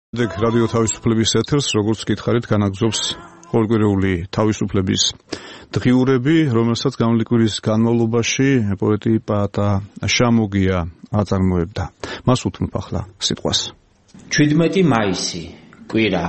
რადიო თავისუფლების ეთერს, როგორც გითხარით, განაგზობს ყოველკვირეული თავისუფლების დღიურები, რომელსაც გამლიკურის განმავლობაში პოეტი პაატა შამოგია აწარმოებდა. მას უთმობ ახლა სიტყვას. 17 მაისი, კვირა.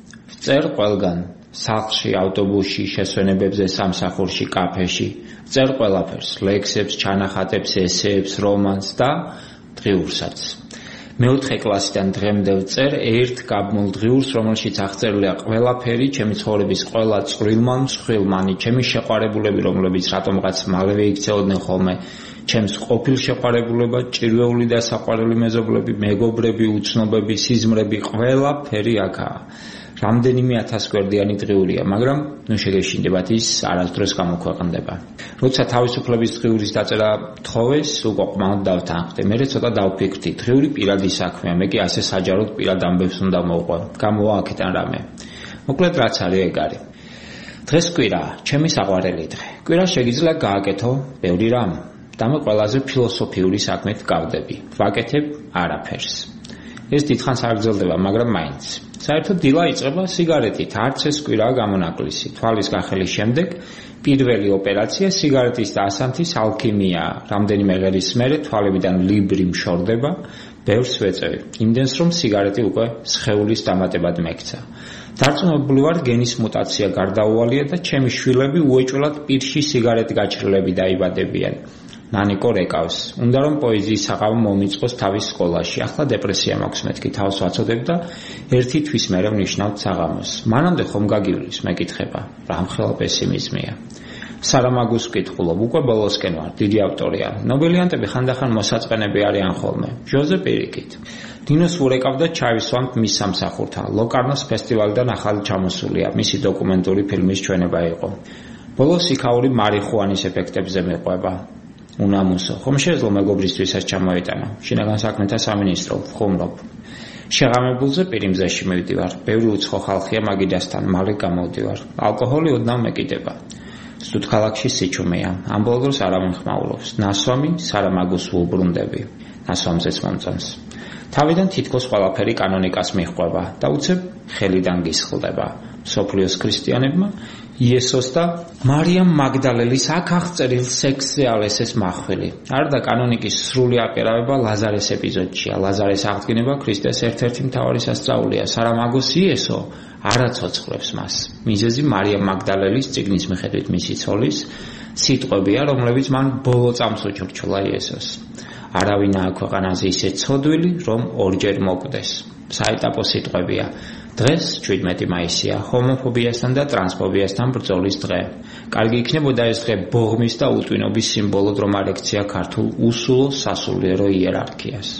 წერ ყველგან, სახლში, ავტობუსში, შესვენებებზე, სამსახურში, კაფეში. წერ ყველაფერს, ლექსებს, ჩანახატებს, ესეებს, რომანს და დღიურსაც. მეოთხე კლასიდან დღემდე წერ ერთ გაბმულ დღიურს, რომელშიც აღწერილია ყველაფერი, ჩემი ცხოვრების ყველა წვრილმა, მსხვილმანი, ჩემი შეყვარებულები, რომლებიც რატომღაც მალევე იქცეოდნენ ხოლმე, ჩემს ყოფილ შეყვარებულება, ჭირვეული და საყვარელი მეზობლები, მეგობრები, უცნობები, სიზმრები, ყველაფერი აქაა. რამდენიმე 1000 გვერდიანი დღიურია, მაგრამ ნუ შეგეშინდებათ, ის არასდროს გამოქვეყნდება. როცა თავისუფლების დღიურის დაწერა თხოვეს, უკვე ყმაოდ დავთანხმდი. მე ცოტა დავფიქრდი, დღიური პირადი საქმეა, მე კი ასე საჯაროდ პირად ამბებს უნდა მოვყვე. გამოვა აქედან რამე. მოკლედ რაც არის ეგ არის. დღეს კვირაა, ჩემი საყვარელი დღე. კვირა შეგიძლია გააკეთო ბევრი რამ. და მე ყველაზე ფილოსოფიური საქმეთ გავდები. ვაკეთებ არაფერს. ეს დიდხანს არ გრძელდება, მაგრამ მაინც. საერთოდ დილა იწყება სიგარეტით, არც ეს კვირაა გამონაკლისი. თვალის გახელის შემდეგ პირველი ოპერაცია სიგარეტის და ასანთის ალქიმიაა. რამდენიმე ღერის მერე თვალებიდან ლიბრი მშორდება, ბევრს ვეწევი. იმდენს რომ სიგარეტი უკვე სხეულის დამატებად მექცა. დარწმუნებული ვარ, გენის მუტაცია გარდაუვალია და ჩემი შვილები უეჭველად პირში სიგარეტ გაჩრილები დაიბადებიან. ნანიკო რეკავს. უნდა რომ პოეზიის საყავო მომიწყოს თავის სკოლაში. ახლა დეპრესია მაქვს, მეთქი თავს ვაცოდებ და ერთი თვის მერე ვნიშნავთ საღამოს. მანამდე ხომ გაგივლის, მეკითხება. რამხელა პესიმიზმია. სარამაგუს ვკითხულობ, უკვე ბოლოსკენ ვარ, დიდი ავტორია. ნობელიანტები ხანდახან მოსაწყენები არიან ხოლმე. ჟოზე პირიქით. დინოს ვურეკავდა ჩავისვამთ მის სამსახურთან. ლოკარნოს ფესტივალიდან ახალი ჩამოსულია. მისი დოკუმენტური ფილმის ჩვენება იყო. ბოლოს იქაური მარიხუანის ეფექტებზე მეყვება. უნამუსო, ხომ შეძლო მეგობრისთვისაც ჩამოეტანა. შინაგან საქმეთა სამინისტრო, ვხუმრობ. შეღამებულზე პირიმზეში მივდივარ. ბევრი უცხო ხალხია მაგიდასთან, მალე გამოვდივარ. ალკოჰოლი ოდნავ მეკიდება. ზუსტ ქალაქში სიჩუმეა. ამ ბოლო დროს არავინ ხმაურობს. ნასვამი, სარამაგუს ვუბრუნდები. ნასვამზეც მომწონს. თავიდან თითქოს ყველაფერი კანონიკას მიჰყვება და უცებ ხელიდან გისხლდება. მსოფლიოს ქრისტიანებმა იესოს და მარიამ მაგდალელის აქ აღწერილ სექსზე ალესეს მახვილი. არდა კანონიკის სრული აკერავება ლაზარეს ეპიზოდშია. ლაზარეს აღდგენება ქრისტეს ერთ-ერთი მთავარი სასწაულია. სარამაგოს იესო არ აცოცხლებს მას. მიზეზი მარიამ მაგდალელის წიგნის მიხედვით მისი ცოლის სიტყვებია, რომლებიც მან ბოლო წამს უჩურჩულა იესოს. არავინაა ქვეყანაზე ისე ცოდვილი, რომ ორჯერ მოკვდეს. საეტაპო სიტყვებია. დღეს 17 მაისია, ჰომოფობიასთან და ტრანსფობიასთან ბრძოლის დღე. კარგი იქნებოდა ეს დღე ბოღმის და უტვინობის სიმბოლოდ რომ არ ექცია ქართულ უსულო სასულიერო იერარქიას.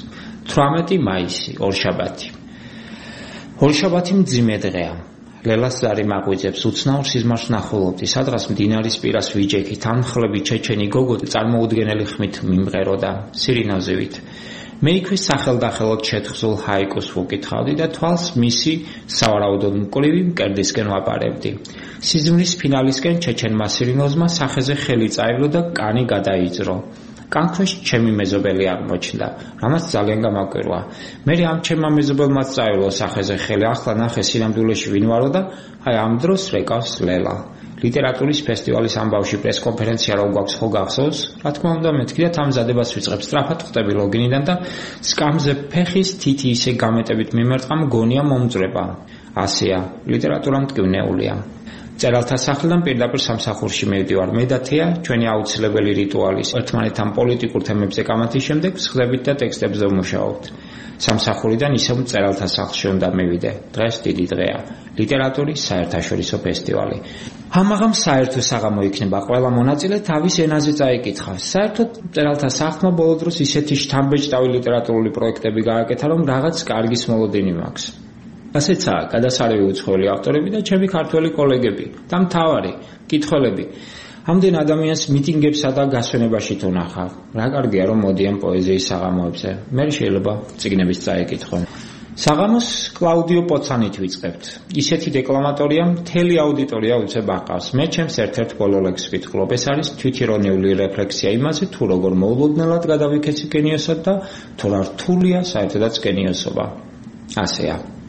18 მაისი, ორშაბათი. ორშაბათი მძიმე დღეა. ლელას ზარი მაღვიძებს უცნაურ სიზმარს ნახულობდი, სადღაც მდინარის პირას ვიჯექი, თანხლები ჩეჩენი გოგო წარმოუდგენელი ხმით მიმღეროდა, სირინოზივით. მე იქვე სახელდახელოდ შეთხზულ ჰაიკუს ვუკითხავდი და თვალს მისი სავარაუდოდ მკვრივი მკერდისკენ ვაპარებდი. სიზმრის ფინალისკენ ჩეჩენმა სირინოზმა სახეზე ხელი წაივლო და კანი გადაიძრო. კანქვეშ ჩემი მეზობელი აღმოჩნდა, რამაც ძალიან გამაკვირვა. მე ამ ჩემმა მეზობელმაც წაივლო სახეზე ხელი, ახლა ნახე სინამდვილეში ვინ ვარო და აი ამ დროს რეკავს ლელა. ლიტერატურის ფესტივალის ამბავში პრესკონფერენცია რო გვაქვს ხო გახსოვს? რა თქმა უნდა მეთქი და თამზადებას ვიწყებ. სწრაფად ხვდები ლოგინიდან და სკამზე ფეხის თითი ისე გამეტებით მიმერტყა, მგონია მომძვრება. ასეა, ლიტერატურა მტკივნეულია. წერალთა სახლიდან პირდაპირ სამსახურში მივდივარ. მე და თეა ჩვენი აუცილებელი რიტუალის ერთმანეთთან პოლიტიკურ თემებზე კამათის შემდეგ ვსხდებით და ტექსტებზე ვმუშაობთ. სამსახურიდან ისევ წერალთა სახლში უნდა მივიდე. დღეს დიდი დღეა. ლიტერატურის საერთაშორისო ფესტივალი. ამაღამ საერთო საღამო იქნება, ყველა მონაწილე თავის ენაზე წაიკითხავს. საერთოდ წერალთა სახლმა ბოლო დროს ისეთი შთამბეჭდავი ლიტერატურული პროექტები გააკეთა, რომ რაღაც კარგის მოლოდინი მაქვს. ასეცაა, გადასარევი უცხოელი ავტორები და ჩემი ქართველი კოლეგები და მთავარი კითხველები. ამდენ ადამიანს მიტინგებსა და გასვენებაში თუ ნახავ. რა კარგია რომ მოდიან პოეზიის საღამოებზე. მე შეიძლება წიგნების წაეკითხონ. საღამოს კლაუდიო პოცანით ვიწყებთ. ისეთი დეკლამატორია, მთელი აუდიტორია უცებ აყავს. მე ჩემს ერთ-ერთ ბოლო ლექსს ვკითხულობ. ეს არის თვითირონიული რეფლექსია იმაზე, თუ როგორ მოულოდნელად გადავიქეცი გენიოსად და თუ რა რთულია საერთოდაც გენიოსობა. ასეა.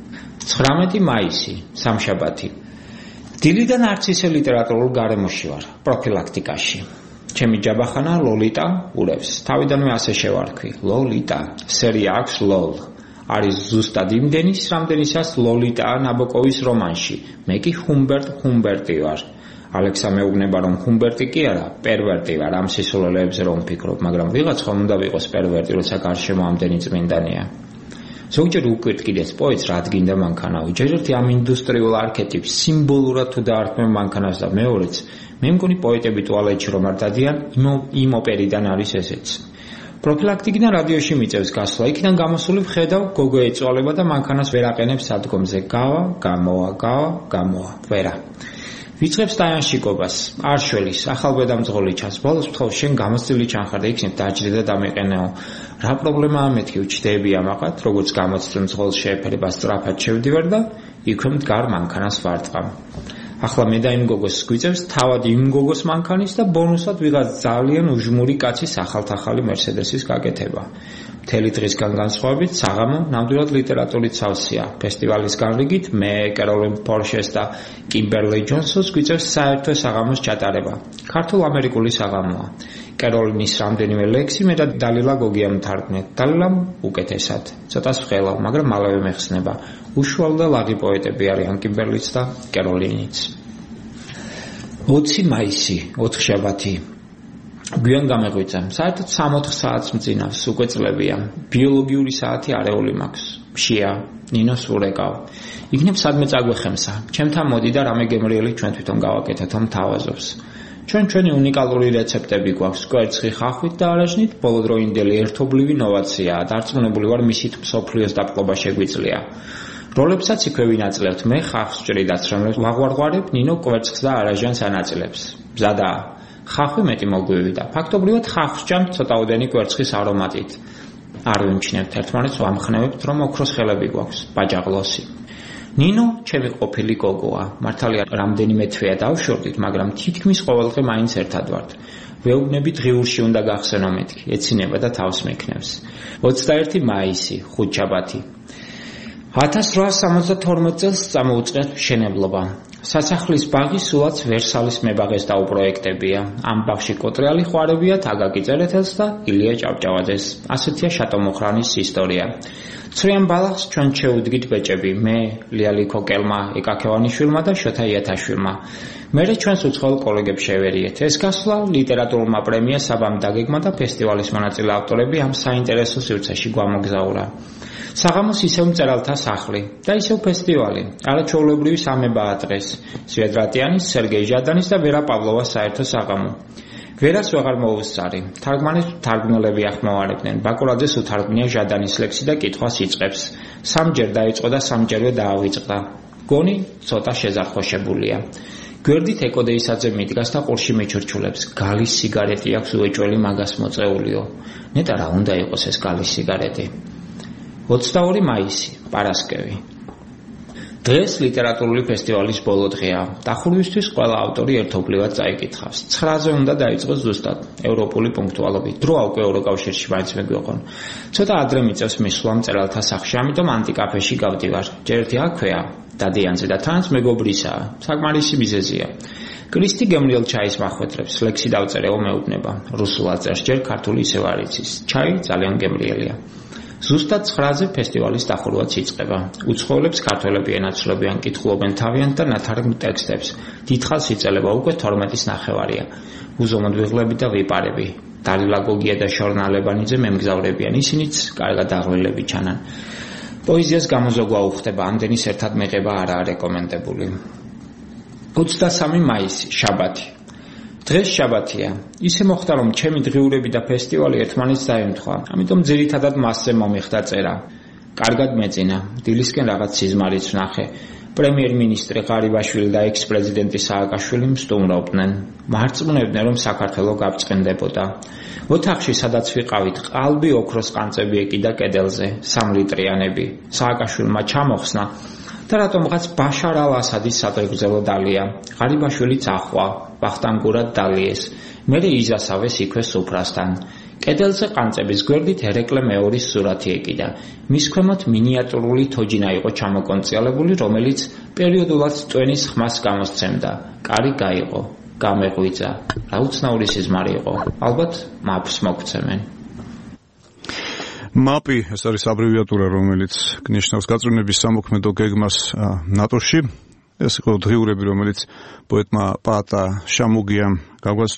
19 მაისი, სამშაბათი. დილიდან არც ისე ლიტერატურულ გარემოში ვარ, პროფილაქტიკაში. ჩემი ჯაბახანა ლოლიტა ურევს. თავიდანვე ასე შევარქვი. ლოლიტა. სერია აქვს ლოლ. არის ზუსტად იმდენის, რამდენიცაც ლოლიტაა ნაბოკოვის რომანში. მე კი ჰუმბერტი ვარ. ალექსა მეუბნება, რომ ჰუმბერტი კი არა, პერვერტი ვარ. ამ სისულელეებზე რომ ვფიქრობ, მაგრამ ვიღაც ხომ უნდა ვიყოს პერვერტი, როცა გარშემო ამდენი წმინდანია. ზოგჯერ უკვირტკიდეს პოეტს რა დგინდა მანქანავი. ჯერ ერთი ამ ინდუსტრიულ არქეტიპს სიმბოლურად თუ დაარქმევ მანქანას და მეორეც, მე მგონი პოეტები ტუალეტში რომ არ დადიან, იმ ოპერიდან არის ესეც. პროფილაქტიკიდან რადიოში მიწევს გასვლა, იქიდან გამოსული ვხედავ, გოგო ეწვალება და მანქანას ვერ აყენებს სადგომზე. გამოვა, ვერა. ვიწყებს დაიანშიკობას, არ შველის, ახალბედამძღოლი ჩანს, ბოლოს ვთხოვ, შენ გამოცდილი ჩანხარ და იქნებ დაჯდე და დამეყენეო. რა პრობლემაა მეთქი, უჩდები ამაყად, როგორც გამოცდილ მძღოლს შეეფერება სწრაფად შევდივარ და იქვე მდგარ მანქანას ვარტყამ. ახლა მე და იმ გოგოს გვიწევს თავად იმ გოგოს მანქანის და ბონუსად ვიღაც ძალიან უჟმური კაცის ახალ-ახალი მერსედესის გაკეთება. მთელი დღისგან განსხვავებით საღამო ნამდვილად ლიტერატურით სავსეა. ფესტივალის განრიგით მე, კეროლინ პორშეს და კიმბერლი ჯონსონს გვიწევს საერთო საღამოს ჩატარება. ქართულ-ამერიკული საღამოა. კეროლინის რამდენიმე ლექსი მე და დალილა გოგიამ თარგმნეთ. დალილამ უკეთესად. ცოტას ვხელავ, მაგრამ მალევე მეხსნება. უშუალო და ლაღი პოეტები არიან კიმბერლიც და კეროლინიც. 20 მაისი, 4 შაბათი. გვიან გამეღვიძა. საერთოდ 3-4 საათს მძინავს, უკვე წლებია. ბიოლოგიური საათი არეული მაქვს. მშია, ნინოს ვურეკავ. იქნებ სადმე წაგვეხემსა. ჩემთან მოდი და რამე გემრიელი ჩვენ თვითონ გავაკეთოთ, რომ თავაზობს. ჩვენი უნიკალური რეცეპტები გვაქვს, კვერცხი ხახვით და არაჟნით, ბოლოდროინდელი ერთობლივი ნოვაციაა. დარწმუნებული ვარ, მისით მსოფლიოს დაპყრობა შეგვიძლია. როლებსაც იქვე ვინაწლებთ, მე ხახს ვჭრი დაცრემლებს, ვაღვარღვარებ, ნინო კვერცხს და არაჟანს ანაწილებს. მზადაა. ხახვი მეტი მოგვივიდა. ფაქტობრივად ხახს ჭამთ ცოტაოდენი კვერცხის არომატით. არ ვიმჩნევთ ერთმანეთს, ვამხნევებთ, რომ ოქროს ხელები გვაქვს, ბაჯაღლოსი. ნინო ჩემი ყოფილი გოგოა. მართალია რამდენიმე თვეა დავშორდით, მაგრამ თითქმის ყოველდღე მაინც ერთად ვართ. ვეუბნები დღიურში უნდა გახსენო მეთქი, ეცინება და თავს მექნევს. 21 მაისი, ხუთშაბათი. 1872 წელს წამოუწყეთ მშენებლობა. სასახლის ბაღი სულაც ვერსალის მებაღეს დაუპროექტებია. ამ ბაღში კოტრიალი ხვარებიათ აგაკი წერეთელს და ილია ჭავჭავაძეს. ასეთია შატომოხრანის ისტორია. ცრიან ბალახს ჩვენ შეუდგით ბეჭები, მე, ლიალი ქოკელმა, ეკაქევანიშვილმა და შოთა იათაშვილმა. მერე ჩვენს უცხოელ კოლეგებს შევერიეთ. ეს გასვლა ლიტერატურულმა პრემია საბამ დაგეგმა და ფესტივალის მონაწილე ავტორები ამ საინტერესო სივრცეში გვამოგზაურა. საღამოს ისევ მწერალთა სახლი და ისევ ფესტივალი. არაჩვეულებრივი სამებაა დღეს. სვიედრატიანის, სერგეი ჟადანის და ვერა პავლოვას საერთო საღამო. ვერას ვეღარ მოუსწარი. თარგმანის თარგმნელები ახმოვანებდნენ. ბაკურაძეს უთარგმნია ჟადანის ლექსი და კითხვას იწყებს. სამჯერ დაიწყო და სამჯერვე დაავიწყდა. გონი ცოტა შეზარხოშებულია. გვერდით ეკოდეისაძე მიდგას და ყურში მიჩურჩულებს. გალის სიგარეტი აქვს უეჭველი მაგას მოწეულიო. ნეტა რა უნდა იყოს ეს გალის სიგარეტი. 22 მაისი, პარასკევი. დღეს ლიტერატურული ფესტივალის ბოლო დღეა. დახურვისთვის ყველა ავტორი ერთობლივად წაიკითხავს. 9-ზე უნდა დაიწყოს ზუსტად, ევროპული პუნქტუალობით. დროა უკვე ევროკავშირში მაინც მეგვიყვონ. ცოტა ადრე მიწევს მისვლა მწერალთა სახლში, ამიტომ ანტიკაფეში გავდივარ. ჯერ ერთი აქვეა, დადიანზე და თანაც მეგობრისაა. საკმარისი მიზეზია. კრისტი გემრიელ ჩაის მახვეტრებს, ლექსი დავწერეო მეუბნება. რუსულად წერს, ჯერ ქართული ისევ არ იცის. ჩაი ძალიან გემრიელია. ზუსტად 9-ზე ფესტივალის დახურვაც იწყება. უცხოელებს ქართველები ენაცვლებიან, კითხულობენ თავიანთ და ნათარგმნ ტექსტებს. დიდხანს იწელება, უკვე 12-ის ნახევარია. უზომოდ ვიღლები და ვიპარები. დალილა გოგია და შორნა ლებანიძე მემგზავრებიან, ისინიც კარგად აღველები ჩანან. პოეზიას გამოზოგვა უხდება, ამდენის ერთად მეღება არაა რეკომენდებული. 23 მაისი, შაბათი. დღეს შაბათია. ისე მოხდა, რომ ჩემი დღიურები და ფესტივალი ერთმანეთს დაემთხვა. ამიტომ ძირითადად მასზე მომიხდა წერა. კარგად მეწინა. დილისკენ რაღაც სიზმარიც ვნახე. პრემიერ-მინისტრი ღარიბაშვილი და ექს-პრეზიდენტი სააკაშვილი მსტუმრობდნენ. მარწმუნებდნენ, რომ საქართველო გაბწყენდებოდა. ოთახში, სადაც ვიყავით, ყალბი ოქროს ყანწები ეკიდა კედელზე, 3 ლიტრიანები. სააკაშვილმა ჩამოხსნა და რატომღაც ბაშარ ალ-ასადის სატრეგზელო დალია. ღარიბაშვილიც ახვა, ვახტანგურად დალიეს. მერე იზასავეს იქვე სუფრასთან. კედელზე ყანწების გვერდით ერეკლე მეორის სურათი ეკიდა. მის ქვემოთ მინიატურული თოჯინა იყო ჩამოკონციალებული, რომელიც პერიოდულად წვენის ხმას გამოსცემდა. კარი გაიყო, გამეღვიძა. რა უცნაური სიზმარი იყო. ალბათ მაპს მოგცემენ. MAP ეს არის აბრევიატურა, რომელიც ნიშნავს გაწვრთნების სამოქმედო გეგმას ნატოში. ეს იყო დღიურები, რომელიც პოეტმა პაატა შამუგიამ